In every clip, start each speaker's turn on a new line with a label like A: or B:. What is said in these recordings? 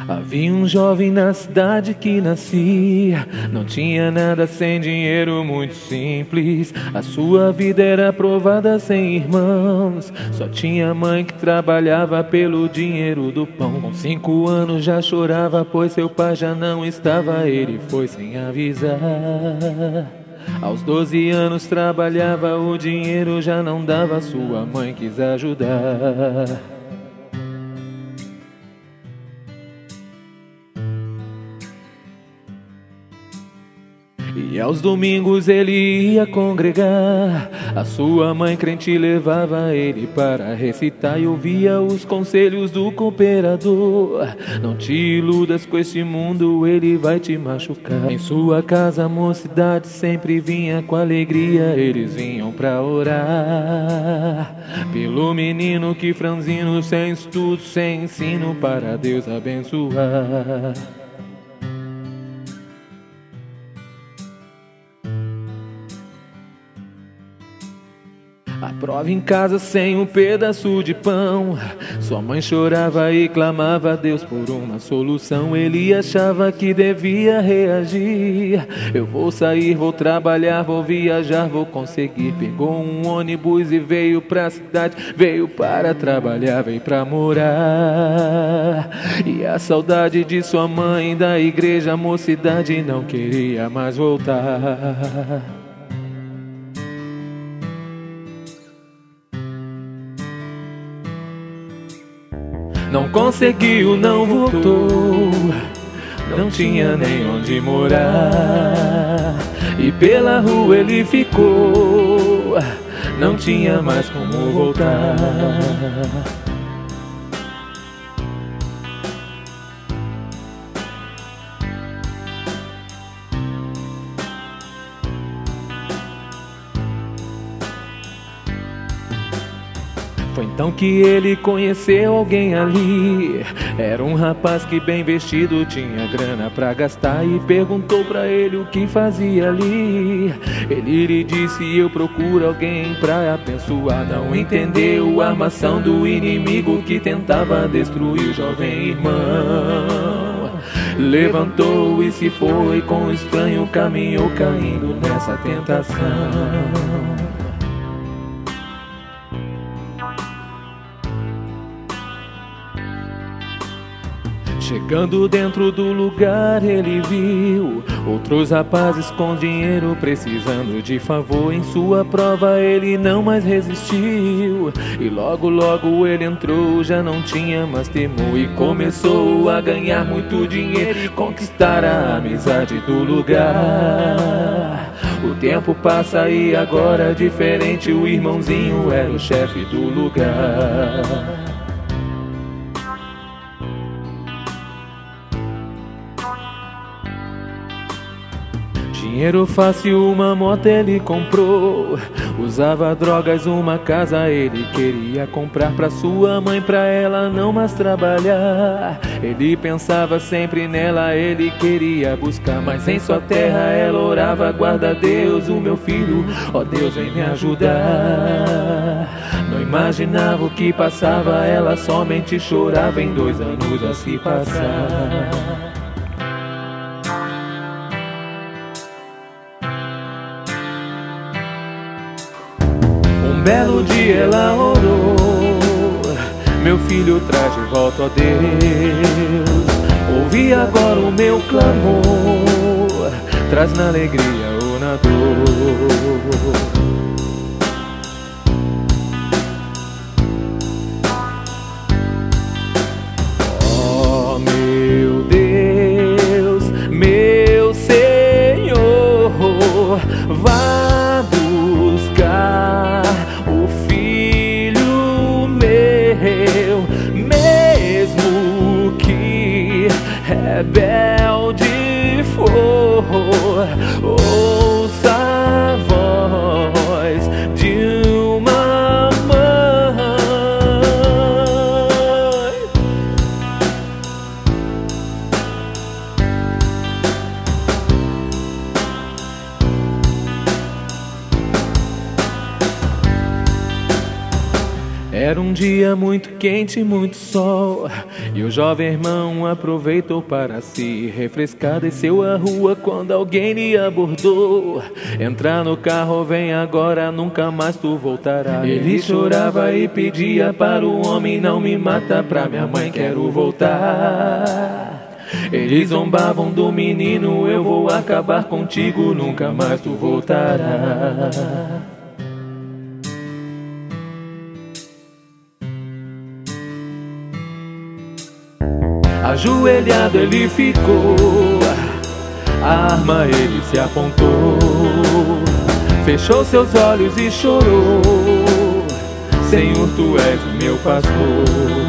A: Havia um jovem na cidade que nascia, não tinha nada, sem dinheiro, muito simples. A sua vida era provada sem irmãos, só tinha mãe que trabalhava pelo dinheiro do pão. Com 5 anos já chorava, pois seu pai já não estava, ele foi sem avisar. Aos 12 anos trabalhava, o dinheiro já não dava, sua mãe quis ajudar. E aos domingos ele ia congregar, a sua mãe crente levava ele para recitar e ouvia os conselhos do cooperador. Não te iludas com este mundo, ele vai te machucar. Em sua casa a mocidade sempre vinha com alegria, eles vinham pra orar pelo menino que franzino, sem estudo, sem ensino, para Deus abençoar. A prova em casa sem um pedaço de pão, sua mãe chorava e clamava a Deus por uma solução. Ele achava que devia reagir. Eu vou sair, vou trabalhar, vou viajar, vou conseguir. Pegou um ônibus e veio pra cidade, veio para trabalhar, veio pra morar. E a saudade de sua mãe, da igreja, a mocidade não queria mais voltar. Não conseguiu, não voltou, não tinha nem onde morar. E pela rua ele ficou, não tinha mais como voltar. Foi então que ele conheceu alguém ali. Era um rapaz que bem vestido, tinha grana pra gastar, e perguntou pra ele o que fazia ali. Ele lhe disse: eu procuro alguém pra abençoar. Não entendeu a armação do inimigo que tentava destruir o jovem irmão. Levantou e se foi, com o estranho caminhou, caindo nessa tentação. Chegando dentro do lugar ele viu outros rapazes com dinheiro precisando de favor. Em sua prova ele não mais resistiu, e logo logo ele entrou, já não tinha mais temor, e começou a ganhar muito dinheiro e conquistar a amizade do lugar. O tempo passa e agora diferente, o irmãozinho era o chefe do lugar. Dinheiro fácil, uma moto ele comprou, usava drogas, uma casa ele queria comprar pra sua mãe, pra ela não mais trabalhar. Ele pensava sempre nela, ele queria buscar, mas em sua terra ela orava: guarda Deus o meu filho, ó Deus vem me ajudar. Não imaginava o que passava, ela somente chorava, em 2 anos a se passar. Um belo dia ela orou: meu filho traz de volta, ó Deus. Ouvi agora o meu clamor, traz na alegria ou na dor. Ó meu Deus, meu Senhor, vá buscar o filho meu, mesmo que rebelde for. Ouça a voz de uma mãe. Era um dia muito quente, muito sol, e o jovem irmão aproveitou para se refrescar. Desceu a rua quando alguém lhe abordou: entra no carro, vem agora, nunca mais tu voltará. Ele chorava e pedia para o homem: não me mata, pra minha mãe quero voltar. Eles zombavam do menino: eu vou acabar contigo, nunca mais tu voltará. Ajoelhado ele ficou, a arma ele se apontou, fechou seus olhos e chorou: Senhor, tu és o meu pastor.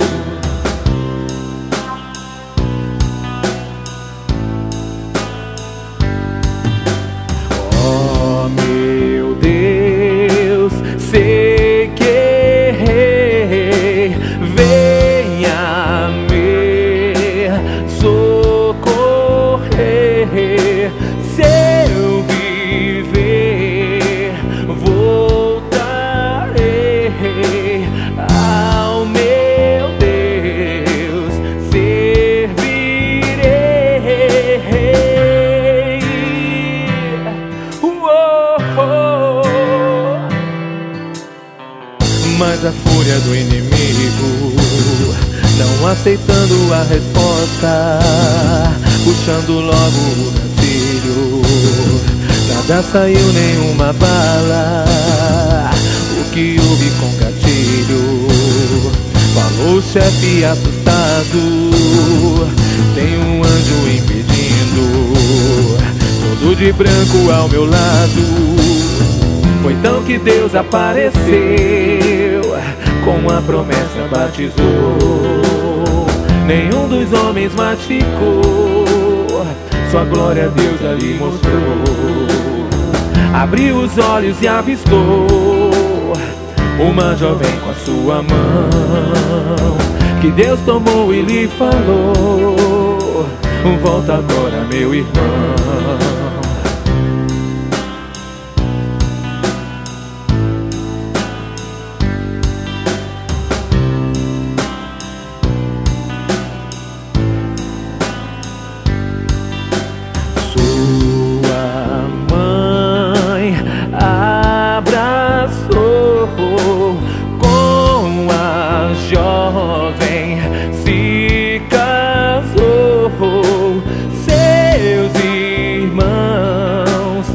A: Oh meu Deus, sei que errei, venha me socorrer. Se eu viver, voltarei ao meu Deus, servirei. Mas a fúria do inimigo, não aceitando a resposta, puxando logo o gatilho, nada saiu, nenhuma bala. O que houve com gatilho? Falou o chefe assustado: tem um anjo impedindo, todo de branco ao meu lado. Foi então que Deus apareceu, com a promessa batizou. Nenhum dos homens mais ficou, sua glória Deus ali mostrou. Abriu os olhos e avistou uma jovem com a sua mão, que Deus tomou e lhe falou: volta agora, meu irmão. Com a jovem se casou, seus irmãos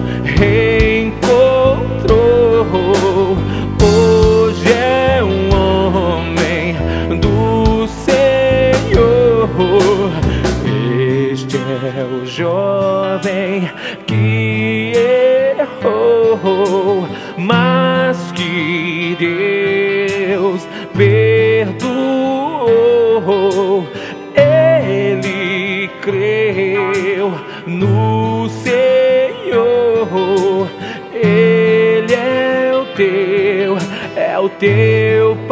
A: reencontrou. Hoje é um homem do Senhor. Este é o jovem que errou, mas que Deus perdoou. Ele creu no Senhor. Ele é o teu